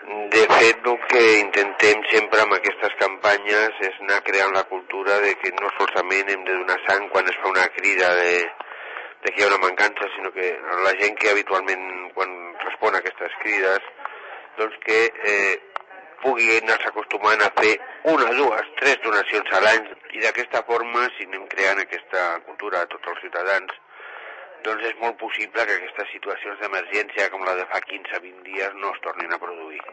De fet, el que intentem sempre amb aquestes campanyes és anar creant la cultura de que no solament hem de donar sang quan es fa una crida de que hi ha una mancança, sinó que la gent que habitualment, quan respon a aquestes crides, doncs que pugui anar-se acostumant a fer 1, 2, 3 donacions a l'any, i d'aquesta forma, si anem creant aquesta cultura a tots els ciutadans, doncs és molt possible que aquestes situacions d'emergència com la de fa 15-20 dies no es tornin a produir.